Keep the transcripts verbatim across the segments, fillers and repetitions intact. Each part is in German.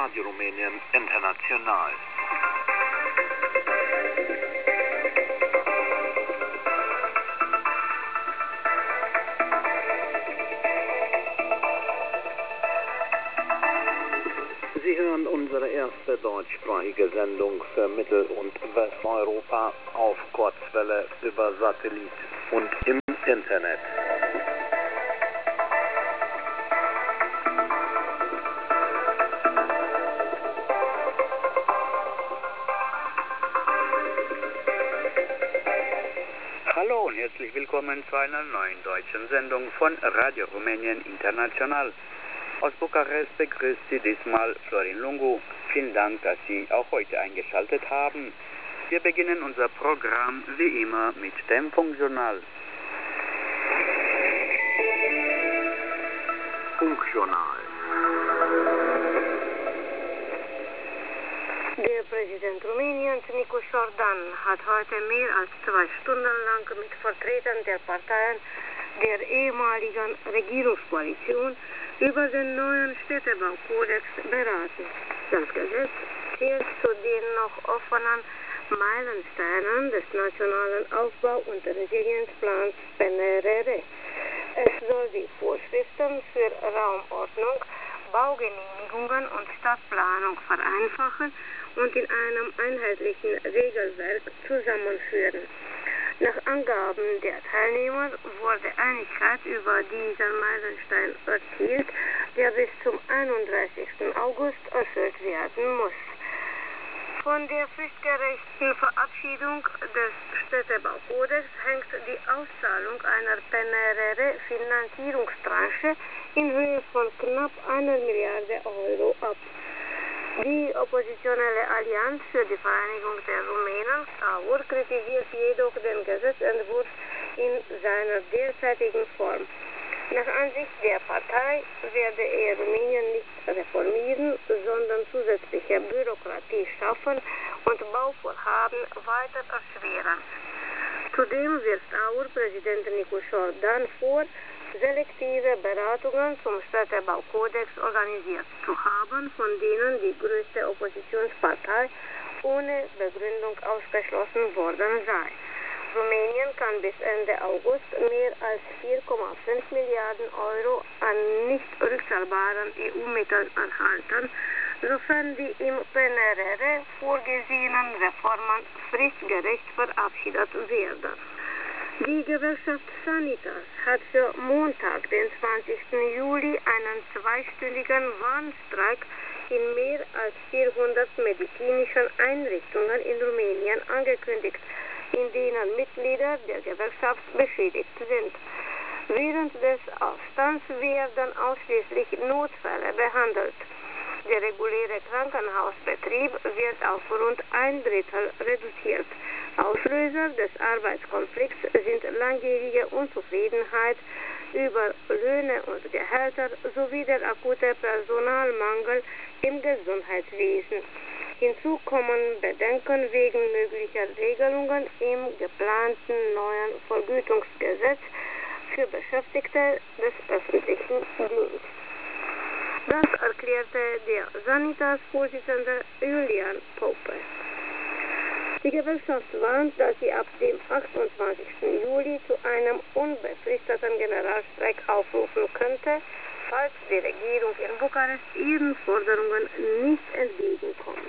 Radio Rumänien International. Sie hören unsere erste deutschsprachige Sendung für Mittel- und Westeuropa auf Kurzwelle über Satellit und im Internet. Hallo und herzlich willkommen zu einer neuen deutschen Sendung von Radio Rumänien International. Aus Bukarest begrüßt Sie diesmal Florin Lungu. Vielen Dank, dass Sie auch heute eingeschaltet haben. Wir beginnen unser Programm wie immer mit dem Funkjournal. Funkjournal. Der Präsident Rumäniens, Nicu Jordan, hat heute mehr als zwei Stunden lang mit Vertretern der Parteien der ehemaligen Regierungskoalition über den neuen Städtebaukodex beraten. Das Gesetz zählt zu den noch offenen Meilensteinen des nationalen Aufbau- und Resilienzplans P N R R. Es soll die Vorschriften für Raumordnung, Baugenehmigungen und Stadtplanung vereinfachen und in einem einheitlichen Regelwerk zusammenführen. Nach Angaben der Teilnehmer wurde Einigkeit über diesen Meilenstein erzielt, der bis zum einunddreißigsten August erfüllt werden muss. Von der fristgerechten Verabschiedung des Städtebaukodex hängt die Auszahlung einer P N R R Finanzierungstranche in Höhe von knapp einer Milliarde Euro ab. Die oppositionelle Allianz für die Vereinigung der Rumänen, A U R, kritisiert jedoch den Gesetzentwurf in seiner derzeitigen Form. Nach Ansicht der Partei werde er Rumänien nicht reformieren, sondern zusätzliche Bürokratie schaffen und Bauvorhaben weiter erschweren. Zudem wirft A U R-Präsident Nicu Jordan vor, selektive Beratungen zum Städtebaukodex organisiert zu haben, von denen die größte Oppositionspartei ohne Begründung ausgeschlossen worden sei. Rumänien kann bis Ende August mehr als vier Komma fünf Milliarden Euro an nicht rückzahlbaren E U-Mitteln erhalten, sofern die im P N R R vorgesehenen Reformen fristgerecht verabschiedet werden. Die Gewerkschaft Sanitas hat für Montag, den zwanzigsten Juli, einen zweistündigen Warnstreik in mehr als vierhundert medizinischen Einrichtungen in Rumänien angekündigt, in denen Mitglieder der Gewerkschaft beschädigt sind. Während des Aufstands werden ausschließlich Notfälle behandelt. Der reguläre Krankenhausbetrieb wird auf rund ein Drittel reduziert. Auslöser des Arbeitskonflikts sind langjährige Unzufriedenheit über Löhne und Gehälter sowie der akute Personalmangel im Gesundheitswesen. Hinzu kommen Bedenken wegen möglicher Regelungen im geplanten neuen Vergütungsgesetz für Beschäftigte des öffentlichen Dienstes. Das erklärte der Sanitas-Vorsitzende Julian Pope. Die Gewerkschaft warnt, dass sie ab dem achtundzwanzigsten Juli zu einem unbefristeten Generalstreik aufrufen könnte, falls die Regierung in Bukarest ihren Forderungen nicht entgegenkommt.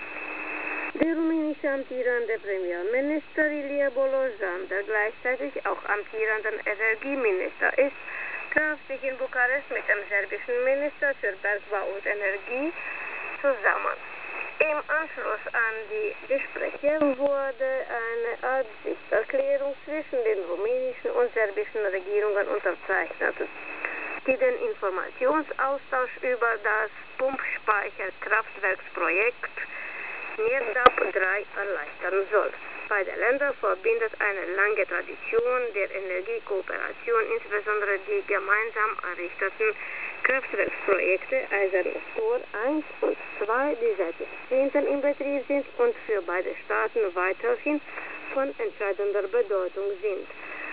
Der rumänische amtierende Premierminister Ilie Bolojan, der gleichzeitig auch amtierender Energieminister ist, traf sich in Bukarest mit dem serbischen Minister für Bergbau und Energie zusammen. Im Anschluss an die Gespräche wurde eine Absichtserklärung zwischen den rumänischen und serbischen Regierungen unterzeichnet, die den Informationsaustausch über das Pumpspeicherkraftwerksprojekt Nerdap drei erleichtern soll. Beide Länder verbindet eine lange Tradition der Energiekooperation, insbesondere die gemeinsam errichteten Kraftwerksprojekte Eisernes Tor eins und zwei, die seit Jahrzehnten in Betrieb sind und für beide Staaten weiterhin von entscheidender Bedeutung sind.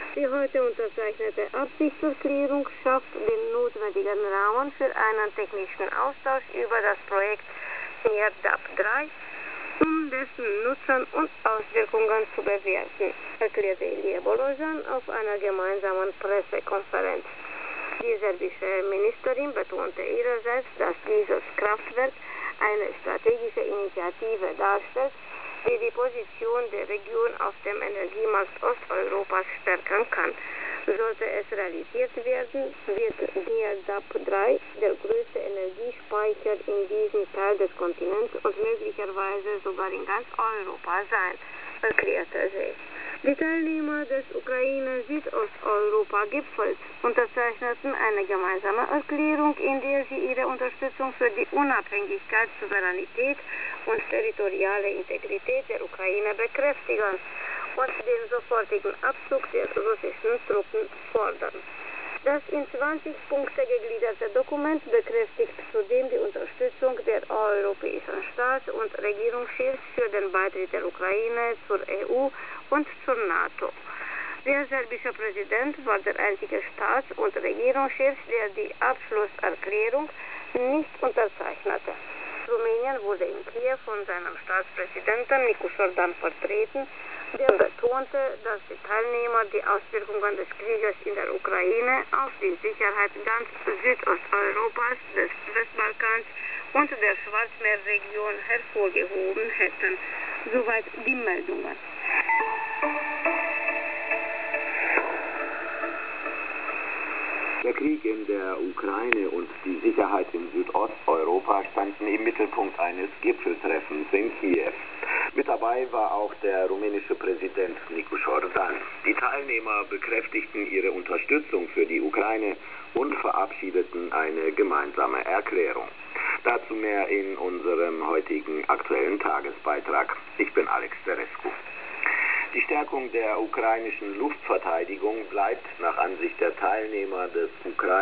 Die heute unterzeichnete Absichtserklärung schafft den notwendigen Rahmen für einen technischen Austausch über das Projekt NIRDAP drei, um dessen Nutzen und Auswirkungen zu bewerten, erklärte Ilija Bolozan auf einer gemeinsamen Pressekonferenz. Die serbische Ministerin betonte ihrerseits, dass dieses Kraftwerk eine strategische Initiative darstellt, die die Position der Region auf dem Energiemarkt Osteuropas stärken kann. Sollte es realisiert werden, wird NIRDAP drei der größte Energiespeicher in diesem Teil des Kontinents und möglicherweise sogar in ganz Europa sein, erklärte sie. Die Teilnehmer des Ukraine-Südosteuropa-Gipfels unterzeichneten eine gemeinsame Erklärung, in der sie ihre Unterstützung für die Unabhängigkeit, Souveränität und territoriale Integrität der Ukraine bekräftigen und den sofortigen Abzug der russischen Truppen fordern. Das in zwanzig Punkte gegliederte Dokument bekräftigt zudem die Unterstützung der europäischen Staats- und Regierungschefs für den Beitritt der Ukraine zur E U und zur NATO. Der serbische Präsident war der einzige Staats- und Regierungschef, der die Abschlusserklärung nicht unterzeichnete. Rumänien wurde in Kiew von seinem Staatspräsidenten Nicu Șordan vertreten, der betonte, dass die Teilnehmer die Auswirkungen des Krieges in der Ukraine auf die Sicherheit ganz Südosteuropas, des Westbalkans und der Schwarzmeerregion hervorgehoben hätten. Soweit die Meldungen. Der Krieg in der Ukraine und die Sicherheit in Südosteuropa standen im Mittelpunkt eines Gipfeltreffens in Kiew. Mit dabei war auch der rumänische Präsident Nicu Șordan. Die Teilnehmer bekräftigten ihre Unterstützung für die Ukraine und verabschiedeten eine gemeinsame Erklärung. Dazu mehr in unserem heutigen aktuellen Tagesbeitrag. Ich bin Alex Terescu. Die Stärkung der ukrainischen Luftverteidigung bleibt nach Ansicht der Teilnehmer des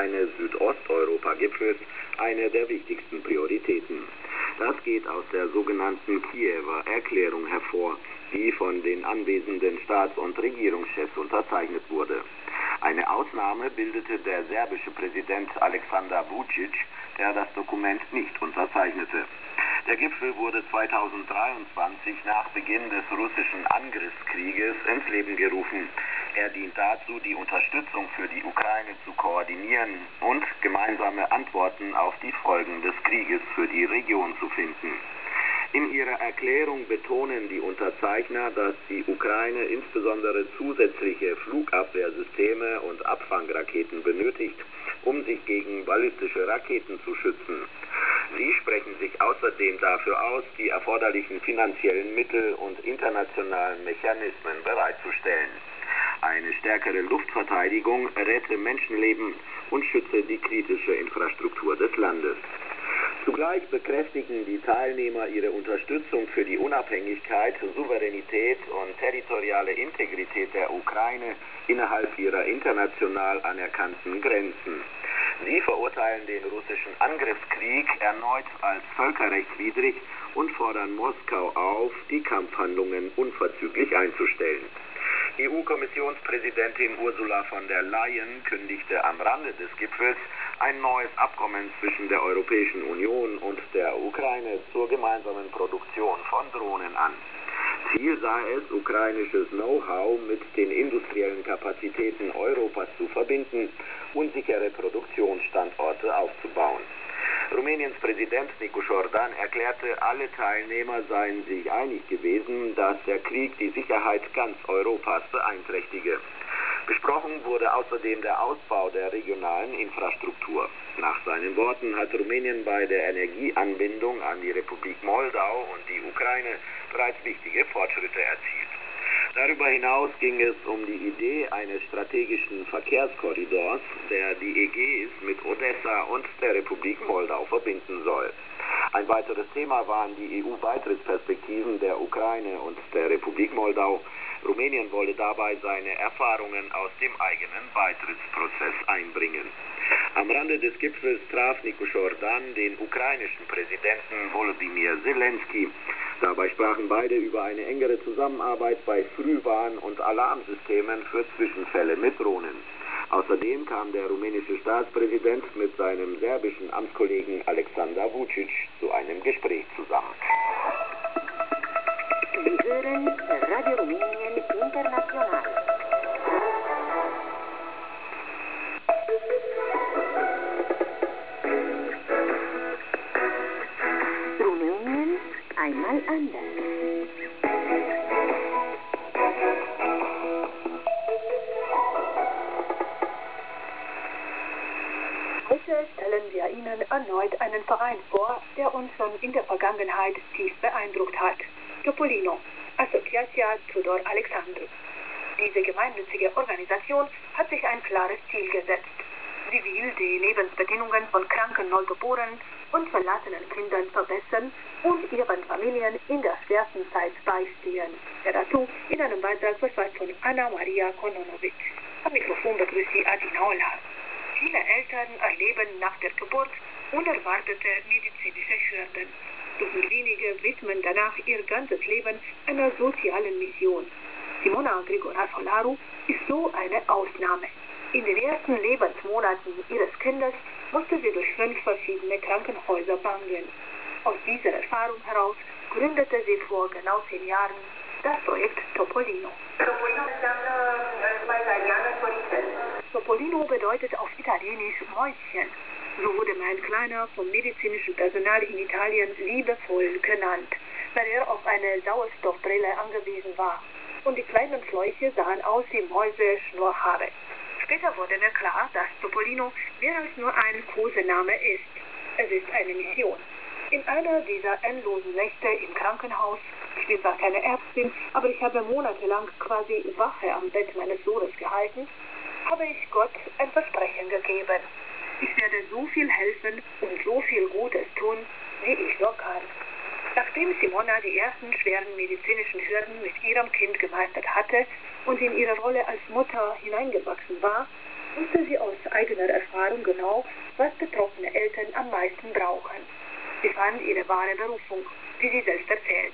Ukraine-Südosteuropa-Gipfels eine der wichtigsten Prioritäten. Das geht aus der sogenannten Kiewer Erklärung hervor, die von den anwesenden Staats- und Regierungschefs unterzeichnet wurde. Eine Ausnahme bildete der serbische Präsident Aleksandar Vučić, der das Dokument nicht unterzeichnete. Der Gipfel wurde zweitausenddreiundzwanzig nach Beginn des russischen Angriffskrieges ins Leben gerufen. Er dient dazu, die Unterstützung für die Ukraine zu koordinieren und gemeinsame Antworten auf die Folgen des Krieges für die Region zu finden. In ihrer Erklärung betonen die Unterzeichner, dass die Ukraine insbesondere zusätzliche Flugabwehrsysteme und Abfangraketen benötigt, um sich gegen ballistische Raketen zu schützen. Sie sprechen sich außerdem dafür aus, die erforderlichen finanziellen Mittel und internationalen Mechanismen bereitzustellen. Eine stärkere Luftverteidigung rette Menschenleben und schütze die kritische Infrastruktur des Landes. Zugleich bekräftigen die Teilnehmer ihre Unterstützung für die Unabhängigkeit, Souveränität und territoriale Integrität der Ukraine innerhalb ihrer international anerkannten Grenzen. Sie verurteilen den russischen Angriffskrieg erneut als völkerrechtswidrig und fordern Moskau auf, die Kampfhandlungen unverzüglich einzustellen. E U-Kommissionspräsidentin Ursula von der Leyen kündigte am Rande des Gipfels ein neues Abkommen zwischen der Europäischen Union und der Ukraine zur gemeinsamen Produktion von Drohnen an. Ziel sei es, ukrainisches Know-how mit den industriellen Kapazitäten Europas zu verbinden und sichere Produktionsstandorte aufzubauen. Rumäniens Präsident Nicu Șordan erklärte, alle Teilnehmer seien sich einig gewesen, dass der Krieg die Sicherheit ganz Europas beeinträchtige. Besprochen wurde außerdem der Ausbau der regionalen Infrastruktur. Nach seinen Worten hat Rumänien bei der Energieanbindung an die Republik Moldau und die Ukraine bereits wichtige Fortschritte erzielt. Darüber hinaus ging es um die Idee eines strategischen Verkehrskorridors, der die Ägäis mit Odessa und der Republik Moldau verbinden soll. Ein weiteres Thema waren die E U-Beitrittsperspektiven der Ukraine und der Republik Moldau. Rumänien wolle dabei seine Erfahrungen aus dem eigenen Beitrittsprozess einbringen. Am Rande des Gipfels traf Nicu Șordan den ukrainischen Präsidenten Volodymyr Zelensky. Dabei sprachen beide über eine engere Zusammenarbeit bei Frühwarn- und Alarmsystemen für Zwischenfälle mit Drohnen. Außerdem kam der rumänische Staatspräsident mit seinem serbischen Amtskollegen Alexander Vučić zu einem Gespräch zusammen. Sie hören Radio Rumänien International. Rumänien einmal anders. Heute stellen wir Ihnen erneut einen Verein vor, der uns schon in der Vergangenheit tief beeindruckt hat. Topolino, Asociația Tudor Alexandru. Diese gemeinnützige Organisation hat sich ein klares Ziel gesetzt. Sie will die Lebensbedingungen von kranken Neugeborenen und verlassenen Kindern verbessern und ihren Familien in der schwersten Zeit beistehen. Der dazu in einem Beitrag verfasst von Anna Maria Kononovic. Am Mikrofon begrüßt sie Adina Olar. Viele Eltern erleben nach der Geburt unerwartete medizinische Hürden. Doch nur wenige widmen danach ihr ganzes Leben einer sozialen Mission. Simona Grigora-Solaru ist so eine Ausnahme. In den ersten Lebensmonaten ihres Kindes musste sie durch fünf verschiedene Krankenhäuser bangen. Aus dieser Erfahrung heraus gründete sie vor genau zehn Jahren das Projekt Topolino. Topolino bedeutet auf Italienisch Mäuschen. So wurde mein Kleiner vom medizinischen Personal in Italien liebevoll genannt, weil er auf eine Sauerstoffbrille angewiesen war. Und die kleinen Schläuche sahen aus wie Mäuse-Schnurrhaare. Später wurde mir klar, dass Topolino mehr als nur ein Kosename ist. Es ist eine Mission. In einer dieser endlosen Nächte im Krankenhaus, ich bin zwar keine Ärztin, aber ich habe monatelang quasi Wache am Bett meines Sohnes gehalten, habe ich Gott ein Versprechen gegeben. Ich werde so viel helfen und so viel Gutes tun, wie ich nur kann. Nachdem Simona die ersten schweren medizinischen Hürden mit ihrem Kind gemeistert hatte und in ihre Rolle als Mutter hineingewachsen war, wusste sie aus eigener Erfahrung genau, was betroffene Eltern am meisten brauchen. Sie fand ihre wahre Berufung, wie sie selbst erzählt.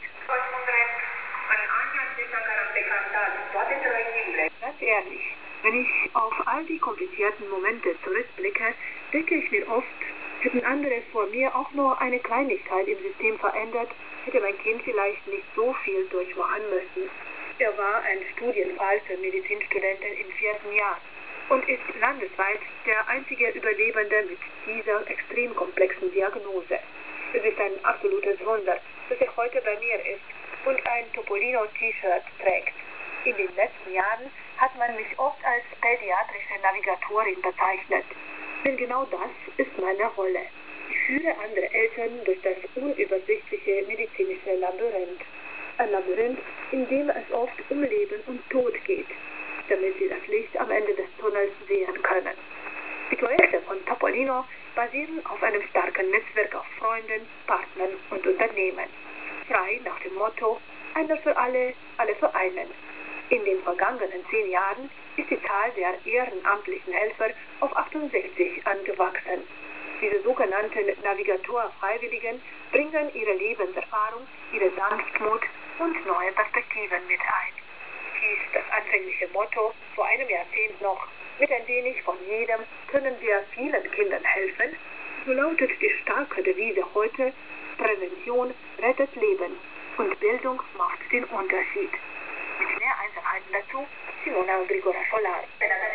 Ganz ehrlich, wenn ich auf all die komplizierten Momente zurückblicke, denke ich mir oft, hätten andere vor mir auch nur eine Kleinigkeit im System verändert, hätte mein Kind vielleicht nicht so viel durchmachen müssen. Er war ein Studienfall für Medizinstudenten im vierten Jahr und ist landesweit der einzige Überlebende mit dieser extrem komplexen Diagnose. Es ist ein absolutes Wunder, dass er heute bei mir ist und ein Topolino-T-Shirt trägt. In den letzten Jahren hat man mich oft als pädiatrische Navigatorin bezeichnet. Denn genau das ist meine Rolle. Ich führe andere Eltern durch das unübersichtliche medizinische Labyrinth. Ein Labyrinth, in dem es oft um Leben und Tod geht, damit sie das Licht am Ende des Tunnels sehen können. Die Projekte von Topolino basieren auf einem starken Netzwerk aus Freunden, Partnern und Unternehmen. Frei nach dem Motto, einer für alle, alle für einen. In den vergangenen zehn Jahren ist die Zahl der ehrenamtlichen Helfer auf achtundsechzig angewachsen. Diese sogenannten Navigator-Freiwilligen bringen ihre Lebenserfahrung, ihre Sanftmut und neue Perspektiven mit ein. Hieß das anfängliche Motto vor einem Jahrzehnt noch, mit ein wenig von jedem können wir vielen Kindern helfen, so lautet die starke Devise heute, Prävention rettet Leben und Bildung macht den Unterschied. Mit mehr Einzelheiten dazu, Simona Grigora-Solaru.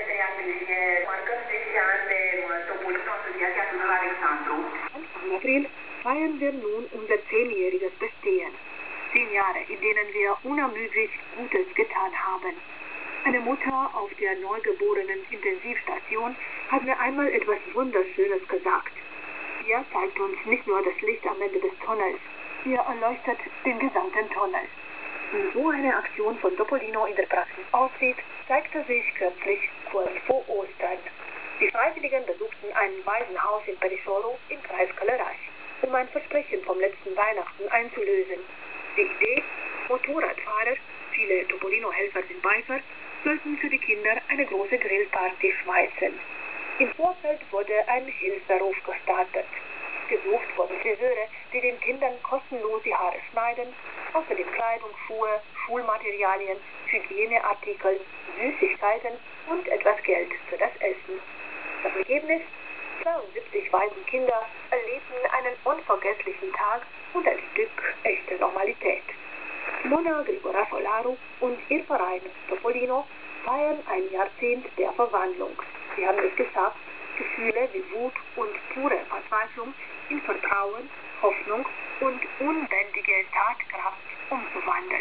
Anfang April feiern wir nun unser zehnjähriges Bestehen. Zehn Jahre, in denen wir unermüdlich Gutes getan haben. Eine Mutter auf der neugeborenen Intensivstation hat mir einmal etwas Wunderschönes gesagt. Ihr zeigt uns nicht nur das Licht am Ende des Tunnels, ihr erleuchtet den gesamten Tunnel. Wie so eine Aktion von Topolino in der Praxis aussieht, zeigte sich kürzlich kurz vor Ostern. Die Freiwilligen besuchten ein Waisenhaus in Perișoru im Kreis Călărași, um ein Versprechen vom letzten Weihnachten einzulösen. Die Idee, Motorradfahrer, viele Topolino-Helfer sind Biker, sollten für die Kinder eine große Grillparty schmeißen. Im Vorfeld wurde ein Hilferuf gestartet. Gesucht wurden Friseure, die den Kindern kostenlos die Haare schneiden, außerdem Kleidung, Schuhe, Schulmaterialien, Hygieneartikel, Süßigkeiten und etwas Geld für das Essen. Das Ergebnis? zweiundsiebzig Waisenkinder erlebten einen unvergesslichen Tag und ein Stück echte Normalität. Mona Grigora Solaru und ihr Verein Topolino feiern ein Jahrzehnt der Verwandlung. Sie haben es geschafft, Gefühle wie Wut und pure Verzweiflung in Vertrauen, Hoffnung und unbändige Tatkraft umzuwandeln.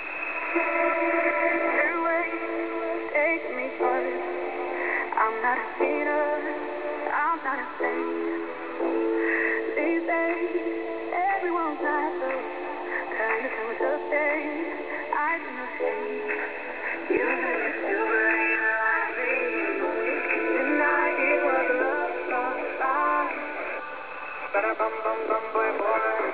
I'm not a cheater, I'm not a saint. These days, everyone's not so trying to tell us a thing. I do not shame. You you believe I see. Tonight it was love, love, love. Ba bum bum bum boy boy.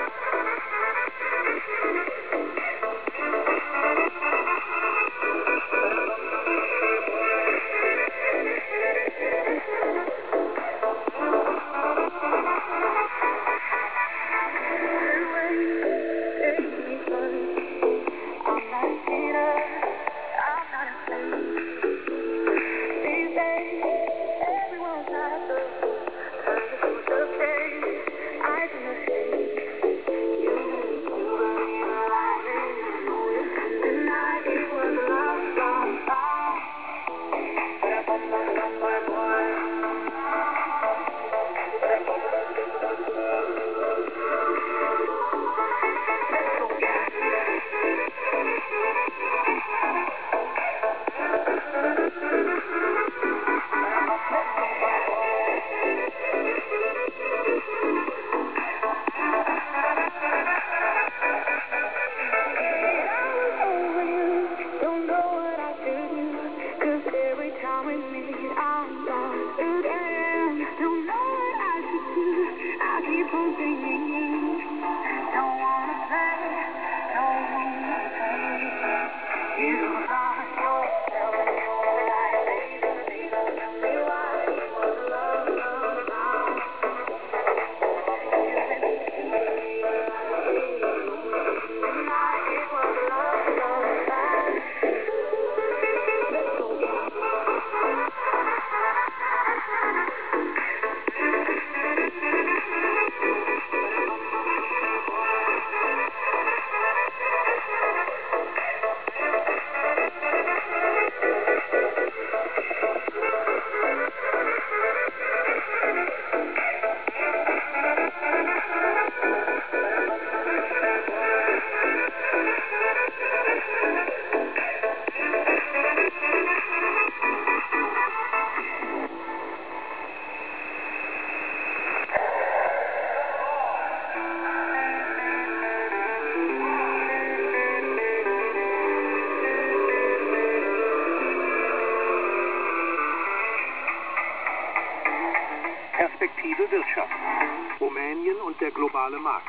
Perspektive Wirtschaft. Rumänien und der globale Markt.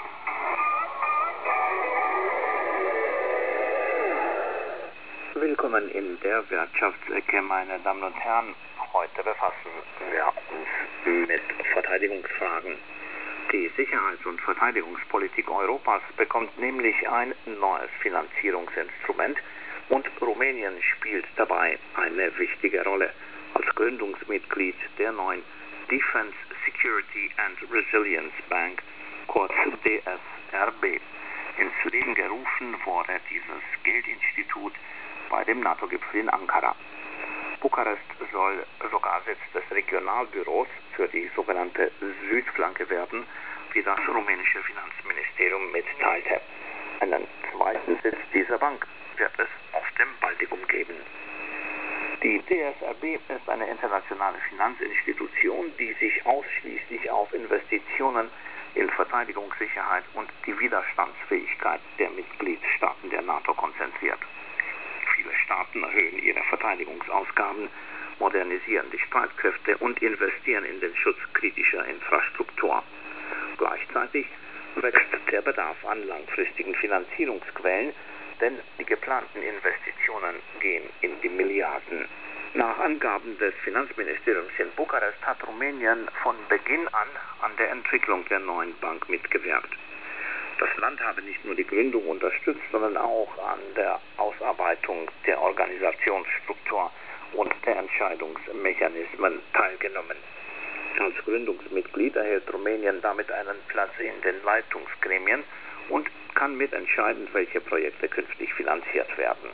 Willkommen in der Wirtschaftsecke, meine Damen und Herren. Heute befassen wir uns mit Verteidigungsfragen. Die Sicherheits- und Verteidigungspolitik Europas bekommt nämlich ein neues Finanzierungsinstrument und Rumänien spielt dabei eine wichtige Rolle als Gründungsmitglied der neuen Defense Security and Resilience Bank, kurz D S R B. Ins Leben gerufen wurde dieses Geldinstitut bei dem NATO-Gipfel in Ankara. Bukarest soll sogar Sitz des Regionalbüros für die sogenannte Südflanke werden, wie das rumänische Finanzministerium mitteilte. Einen zweiten Sitz dieser Bank wird es auf dem Baltikum geben. Die D S R B ist eine internationale Finanzinstitution, die sich ausschließlich auf Investitionen in Verteidigungssicherheit und die Widerstandsfähigkeit der Mitgliedstaaten der NATO konzentriert. Viele Staaten erhöhen ihre Verteidigungsausgaben, modernisieren die Streitkräfte und investieren in den Schutz kritischer Infrastruktur. Gleichzeitig wächst der Bedarf an langfristigen Finanzierungsquellen, denn die geplanten Investitionen gehen in die Milliarden. Nach Angaben des Finanzministeriums in Bukarest hat Rumänien von Beginn an an der Entwicklung der neuen Bank mitgewirkt. Das Land habe nicht nur die Gründung unterstützt, sondern auch an der Ausarbeitung der Organisationsstruktur und der Entscheidungsmechanismen teilgenommen. Als Gründungsmitglied erhält Rumänien damit einen Platz in den Leitungsgremien und kann mitentscheiden, welche Projekte künftig finanziert werden.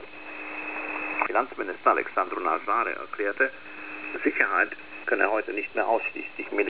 Finanzminister Alexandru Nazare erklärte, Sicherheit könne heute nicht mehr ausschließlich